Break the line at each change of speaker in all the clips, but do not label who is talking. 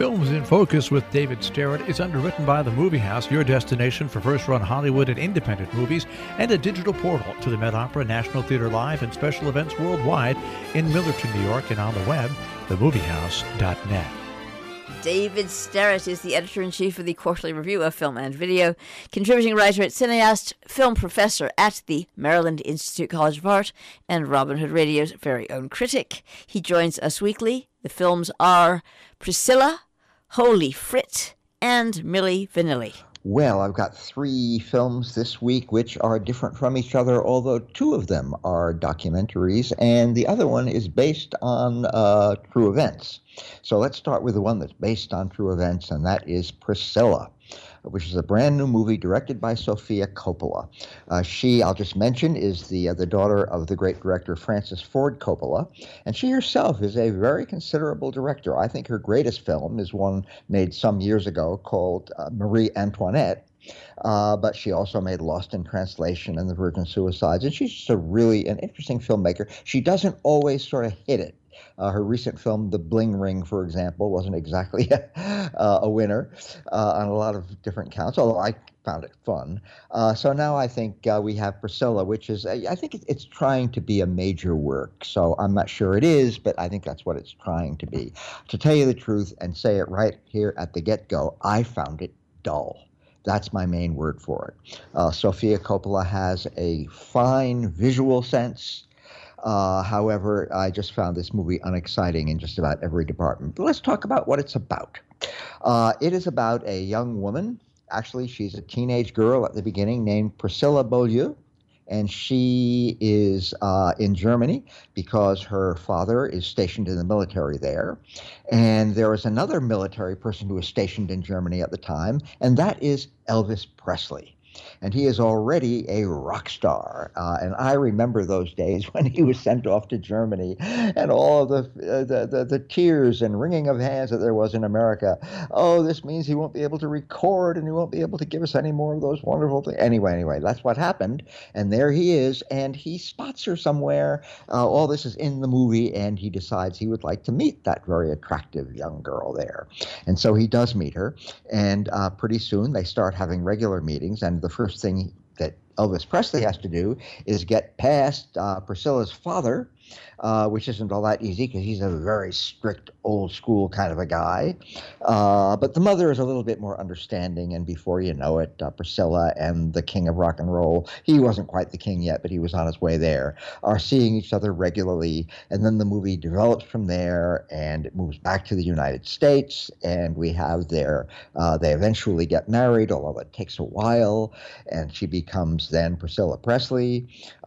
Films in Focus with David Starrett is underwritten by The Movie House, your destination for first-run Hollywood and independent movies, and a digital portal to the Met Opera, National Theater Live, and special events worldwide in Millerton, New York, and on the web, themoviehouse.net.
David Starrett is the editor-in-chief of the Quarterly Review of Film and Video, contributing writer at Cineast, film professor at the Maryland Institute College of Art, and Robin Hood Radio's very own critic. He joins us weekly. The films are Priscilla, Holy Frit, and Milli Vanilli.
Well, I've got 3 films this week which are different from each other, although 2 of them are documentaries, and the other one is based on true events. So let's start with the one that's based on true events, and that is Priscilla, which is a brand new movie directed by Sofia Coppola. She, I'll just mention, is the daughter of the great director Francis Ford Coppola, and she herself is a very considerable director. I think her greatest film is one made some years ago called Marie Antoinette, but she also made Lost in Translation and The Virgin Suicides, and she's just an interesting filmmaker. She doesn't always sort of hit it. Her recent film, The Bling Ring, for example, wasn't exactly a winner on a lot of different counts, although I found it fun. So now I think we have Priscilla, which is, I think it's trying to be a major work. So I'm not sure it is, but I think that's what it's trying to be. To tell you the truth and say it right here at the get-go, I found it dull. That's my main word for it. Sofia Coppola has a fine visual sense. However, I just found this movie unexciting in just about every department. But let's talk about what it's about. It is about a young woman. Actually, she's a teenage girl at the beginning named Priscilla Beaulieu. And she is in Germany because her father is stationed in the military there. And there is another military person who was stationed in Germany at the time, and that is Elvis Presley. And he is already a rock star. And I remember those days when he was sent off to Germany and all of the tears and wringing of hands that there was in America. Oh, this means he won't be able to record and he won't be able to give us any more of those wonderful things. Anyway, that's what happened. And there he is, and he spots her somewhere. All this is in the movie, and he decides he would like to meet that very attractive young girl there. And so he does meet her, and pretty soon they start having regular meetings, and the first thing that Elvis Presley has to do is get past Priscilla's father, which isn't all that easy because he's a very strict, old school kind of a guy. But the mother is a little bit more understanding, and before you know it, Priscilla and the king of rock and roll, he wasn't quite the king yet, but he was on his way there, are seeing each other regularly, and then the movie develops from there, and it moves back to the United States, and we have they eventually get married, although it takes a while, and she becomes then Priscilla Presley,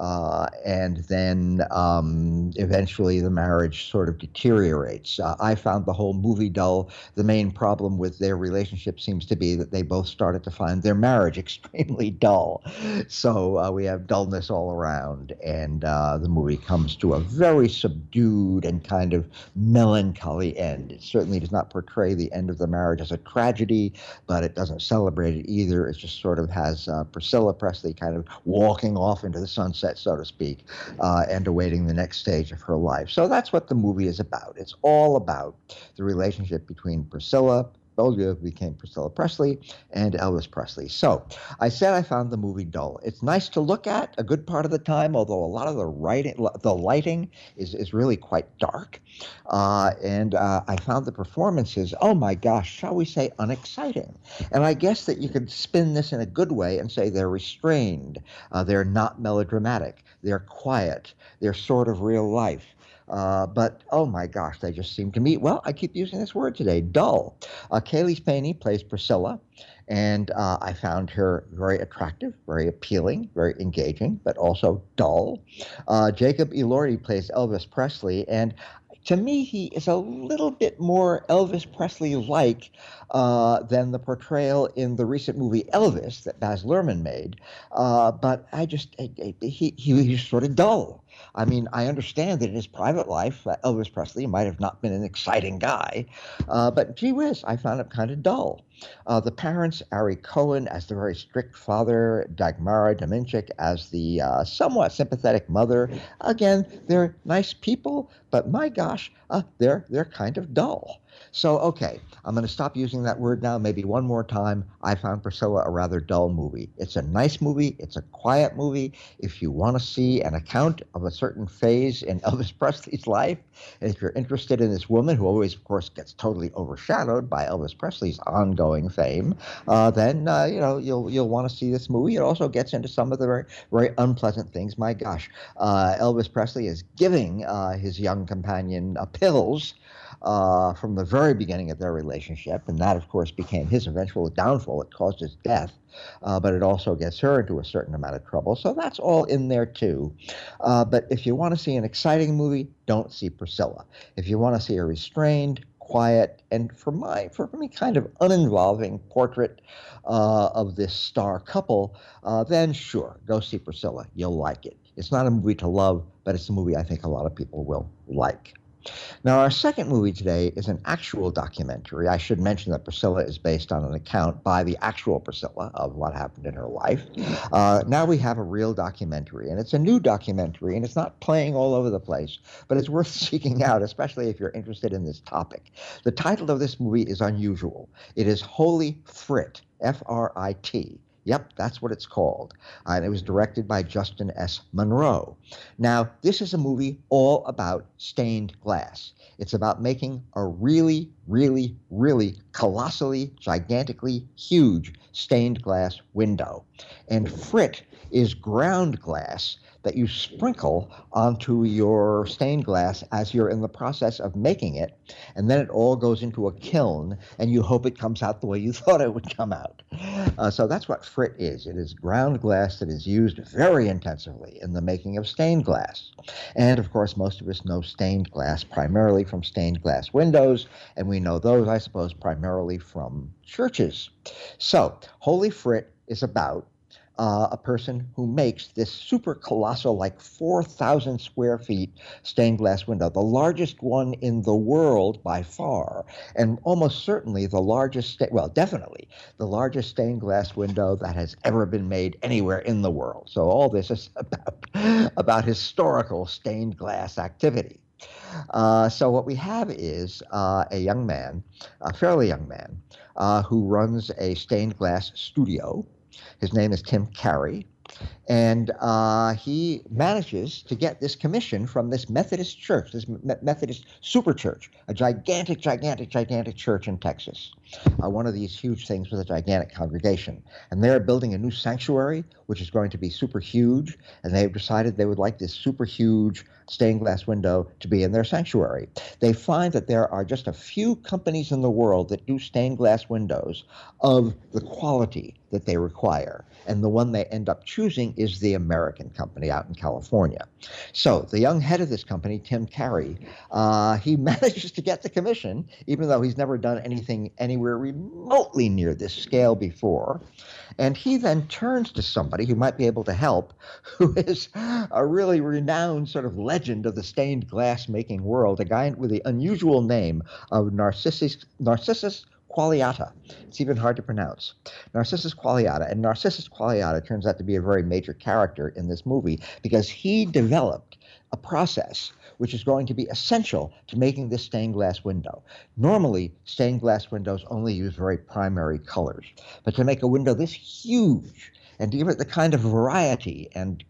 and then eventually the marriage sort of deteriorates. I found the whole movie dull. The main problem with their relationship seems to be that they both started to find their marriage extremely dull. So we have dullness all around, and the movie comes to a very subdued and kind of melancholy end. It certainly does not portray the end of the marriage as a tragedy, but it doesn't celebrate it either. It just sort of has Priscilla Presley kind of walking off into the sunset, so to speak, and awaiting the next stage of her life. So that's what the movie is about. It's all about the relationship between Priscilla Beaulieu, who became Priscilla Presley, and Elvis Presley. So I said I found the movie dull. It's nice to look at a good part of the time, although a lot of the lighting is really quite dark. And I found the performances, oh my gosh, shall we say unexciting. And I guess that you could spin this in a good way and say they're restrained. They're not melodramatic. They're quiet. They're sort of real life. But, oh my gosh, they just seem to me, well, I keep using this word today, dull. Kaylee Spaney plays Priscilla, and I found her very attractive, very appealing, very engaging, but also dull. Jacob Elordi plays Elvis Presley, and to me, he is a little bit more Elvis Presley-like than the portrayal in the recent movie Elvis that Baz Luhrmann made. But I just, he's sort of dull. I mean, I understand that in his private life, Elvis Presley might have not been an exciting guy, but gee whiz, I found him kind of dull. The parents, Ari Cohen as the very strict father, Dagmara Dominchik as the somewhat sympathetic mother. Again, they're nice people, but my gosh, they're kind of dull. So, okay, I'm going to stop using that word now maybe one more time. I found Priscilla a rather dull movie. It's a nice movie. It's a quiet movie. If you want to see an account of a certain phase in Elvis Presley's life, and if you're interested in this woman who always, of course, gets totally overshadowed by Elvis Presley's ongoing fame, then you'll want to see this movie. It also gets into some of the very, very unpleasant things. My gosh, Elvis Presley is giving his young companion pills from the very beginning of their relationship, and that, of course, became his eventual downfall. It caused his death, but it also gets her into a certain amount of trouble. So that's all in there, too. But if you want to see an exciting movie, don't see Priscilla. If you want to see a restrained, quiet, and for me, kind of uninvolving portrait of this star couple, then sure, go see Priscilla. You'll like it. It's not a movie to love, but it's a movie I think a lot of people will like. Now, our second movie today is an actual documentary. I should mention that Priscilla is based on an account by the actual Priscilla of what happened in her life. Now we have a real documentary, and it's a new documentary, and it's not playing all over the place, but it's worth seeking out, especially if you're interested in this topic. The title of this movie is unusual. It is Holy Frit, F-R-I-T. Yep, that's what it's called. And it was directed by Justin S. Monroe. Now, this is a movie all about stained glass. It's about making a really, really, really colossally, gigantically huge stained glass window. And frit is ground glass that you sprinkle onto your stained glass as you're in the process of making it, and then it all goes into a kiln, and you hope it comes out the way you thought it would come out. So that's what frit is. It is ground glass that is used very intensively in the making of stained glass. And, of course, most of us know stained glass primarily from stained glass windows, and we know those, I suppose, primarily from churches. So Holy Frit is about a person who makes this super colossal, like 4,000 square feet stained glass window, the largest one in the world by far, and almost certainly the largest, definitely the largest stained glass window that has ever been made anywhere in the world. So all this is about historical stained glass activity. So what we have is a young man, a fairly young man, who runs a stained glass studio. His name is Tim Carey, and he manages to get this commission from this Methodist church, this Methodist super church, a gigantic, gigantic, gigantic church in Texas, one of these huge things with a gigantic congregation. And they're building a new sanctuary, which is going to be super huge, and they've decided they would like this super huge stained glass window to be in their sanctuary. They find that there are just a few companies in the world that do stained glass windows of the quality that they require, and the one they end up choosing is the American company out in California. So the young head of this company, Tim Carey, he manages to get the commission, even though he's never done anything anywhere remotely near this scale before. And he then turns to somebody who might be able to help, who is a really renowned sort of legend of the stained glass making world, a guy with the unusual name of Narcissus Qualiata. It's even hard to pronounce. Narcissus Qualiata. And Narcissus Qualiata turns out to be a very major character in this movie because he developed a process which is going to be essential to making this stained glass window. Normally, stained glass windows only use very primary colors. But to make a window this huge and to give it the kind of variety and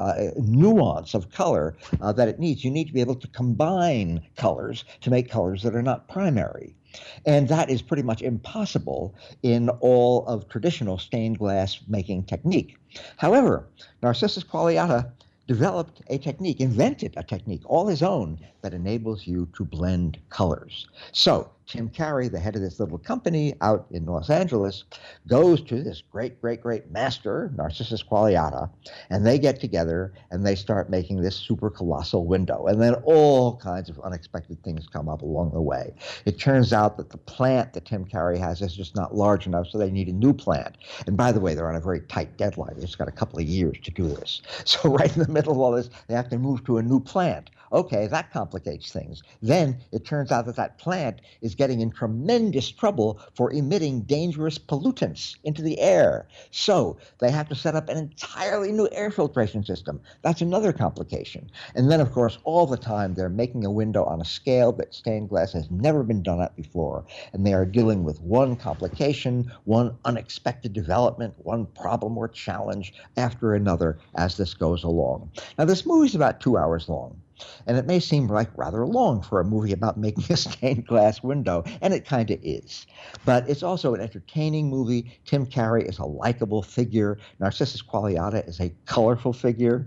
nuance of color that it needs, you need to be able to combine colors to make colors that are not primary. And that is pretty much impossible in all of traditional stained glass making technique. However, Narcissus Qualiata developed a technique, invented a technique all his own that enables you to blend colors. So Tim Carey, the head of this little company out in Los Angeles, goes to this great, great, great master, Narcissus Qualiata, and they get together and they start making this super colossal window. And then all kinds of unexpected things come up along the way. It turns out that the plant that Tim Carey has is just not large enough, so they need a new plant. And by the way, they're on a very tight deadline. They've just got a couple of years to do this. So right in the middle of all this, they have to move to a new plant. Okay, that complicates things. Then it turns out that that plant is getting in tremendous trouble for emitting dangerous pollutants into the air. So they have to set up an entirely new air filtration system. That's another complication. And then, of course, all the time they're making a window on a scale that stained glass has never been done at before. And they are dealing with one complication, one unexpected development, one problem or challenge after another as this goes along. Now, this movie's about 2 hours long. And it may seem like rather long for a movie about making a stained glass window, and it kind of is. But it's also an entertaining movie. Tim Carey is a likable figure. Narcissus Qualiata is a colorful figure.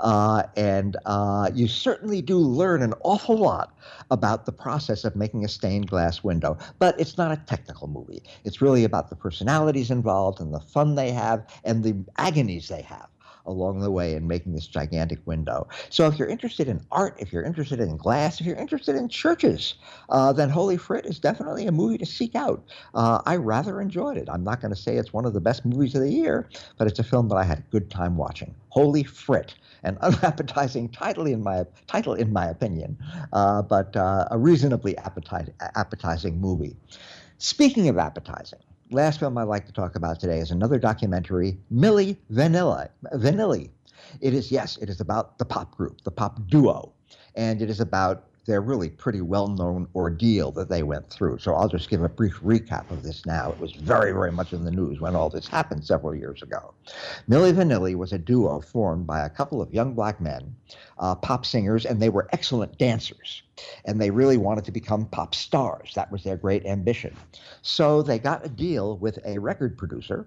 And you certainly do learn an awful lot about the process of making a stained glass window. But it's not a technical movie. It's really about the personalities involved and the fun they have and the agonies they have along the way in making this gigantic window. So if you're interested in art, if you're interested in glass, if you're interested in churches, then Holy Frit is definitely a movie to seek out. I rather enjoyed it. I'm not going to say it's one of the best movies of the year, but it's a film that I had a good time watching. Holy Frit, an unappetizing title in my opinion, but a reasonably appetizing movie. Speaking of appetizing, last film I'd like to talk about today is another documentary, Milli Vanilli. It is about the pop group, the pop duo, and it is about their really pretty well-known ordeal that they went through. So I'll just give a brief recap of this now. It was very, very much in the news when all this happened several years ago. Milli Vanilli was a duo formed by a couple of young black men, pop singers, and they were excellent dancers. And they really wanted to become pop stars. That was their great ambition. So they got a deal with a record producer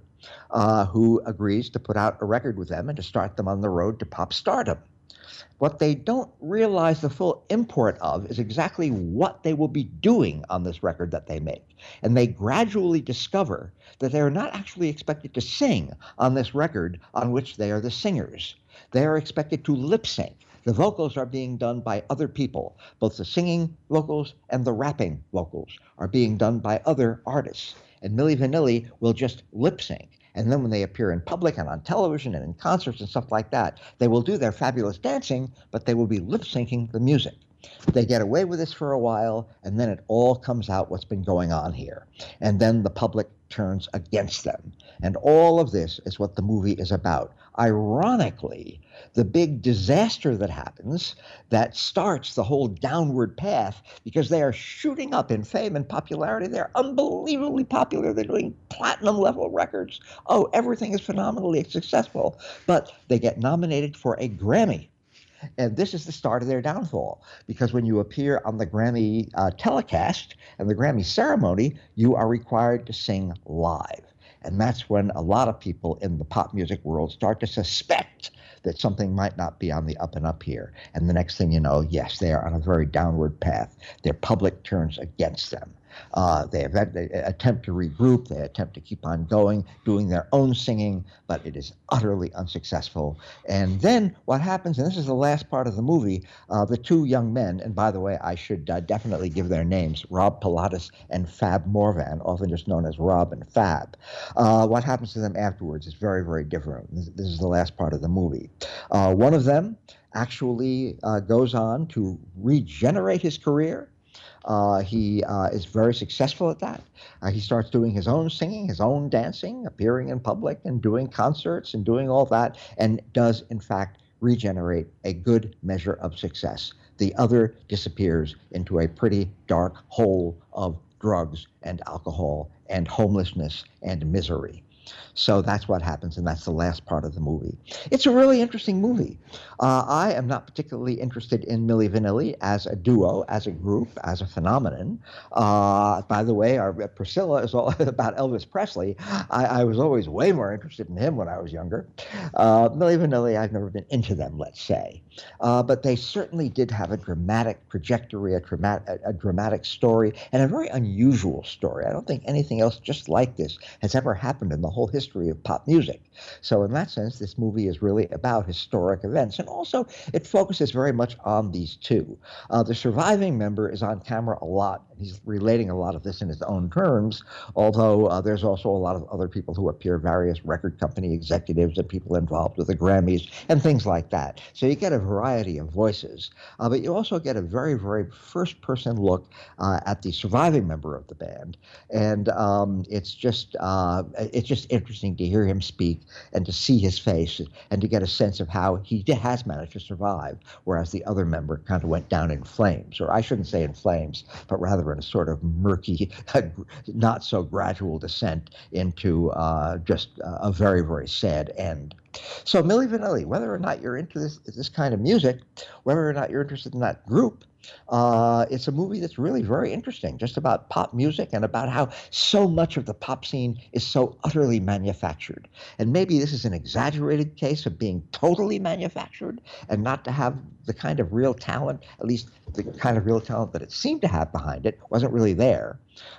who agrees to put out a record with them and to start them on the road to pop stardom. What they don't realize the full import of is exactly what they will be doing on this record that they make. And they gradually discover that they are not actually expected to sing on this record on which they are the singers. They are expected to lip sync. The vocals are being done by other people. Both the singing vocals and the rapping vocals are being done by other artists. And Milli Vanilli will just lip sync. And then when they appear in public and on television and in concerts and stuff like that, they will do their fabulous dancing, but they will be lip syncing the music. They get away with this for a while, and then it all comes out what's been going on here. And then the public turns against them. And all of this is what the movie is about. Ironically, the big disaster that happens that starts the whole downward path because they are shooting up in fame and popularity. They're unbelievably popular. They're doing platinum level records. Oh, everything is phenomenally successful. But they get nominated for a Grammy. And this is the start of their downfall, because when you appear on the Grammy telecast and the Grammy ceremony, you are required to sing live. And that's when a lot of people in the pop music world start to suspect that something might not be on the up and up here. And the next thing you know, yes, they are on a very downward path. Their public turns against them. They attempt to regroup. They attempt to keep on going, doing their own singing, but it is utterly unsuccessful. And then what happens, and this is the last part of the movie, the two young men, and by the way, I should definitely give their names, Rob Pilatus and Fab Morvan, often just known as Rob and Fab. What happens to them afterwards is very, very different. This is the last part of the movie. One of them actually goes on to regenerate his career. He is very successful at that. He starts doing his own singing, his own dancing, appearing in public and doing concerts and doing all that, and does, in fact, regenerate a good measure of success. The other disappears into a pretty dark hole of drugs and alcohol and homelessness and misery. So that's what happens, and that's the last part of the movie. It's a really interesting movie. I am not particularly interested in Milli Vanilli as a duo, as a group, as a phenomenon. By the way, our Priscilla is all about Elvis Presley. I was always way more interested in him when I was younger. Milli Vanilli, I've never been into them, let's say. But they certainly did have a dramatic trajectory, a dramatic story, and a very unusual story. I don't think anything else just like this has ever happened in the whole history of pop music. So in that sense, this movie is really about historic events. And also, it focuses very much on these two. The surviving member is on camera a lot. He's relating a lot of this in his own terms, although there's also a lot of other people who appear, various record company executives and people involved with the Grammys and things like that. So you get a variety of voices, but you also get a very, very first-person look at the surviving member of the band. And it's just interesting to hear him speak and to see his face and to get a sense of how he has managed to survive, whereas the other member kind of went down in flames, or I shouldn't say in flames, but rather in a sort of murky, not so gradual descent into just a very, very sad end. So Milli Vanilli, whether or not you're into this kind of music, whether or not you're interested in that group, it's a movie that's really very interesting, just about pop music and about how so much of the pop scene is so utterly manufactured. And maybe this is an exaggerated case of being totally manufactured and not to have the kind of real talent, at least the kind of real talent that it seemed to have behind it, wasn't really there.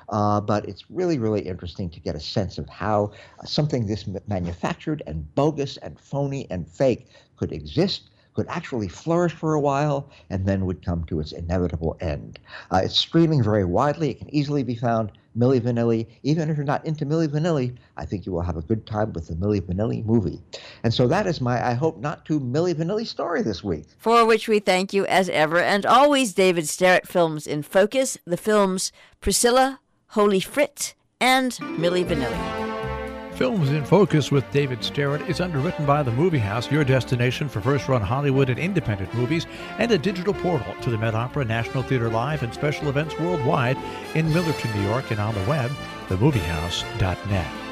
But it's really, really interesting to get a sense of how something this manufactured and bogus and phony and fake could exist, could actually flourish for a while, and then would come to its inevitable end. It's streaming very widely. It can easily be found. Milli Vanilli. Even if you're not into Milli Vanilli, I think you will have a good time with the Milli Vanilli movie. And so that is my, I hope not too Milli Vanilli story this week.
For which we thank you as ever and always, David Sterrett. Films in Focus, the films Priscilla, Holy Frit, and Milli Vanilli.
Films in Focus with David Sterrett is underwritten by the Movie House, your destination for first-run Hollywood and independent movies, and a digital portal to the Met Opera, National Theater Live, and special events worldwide in Millerton, New York, and on the web, themoviehouse.net.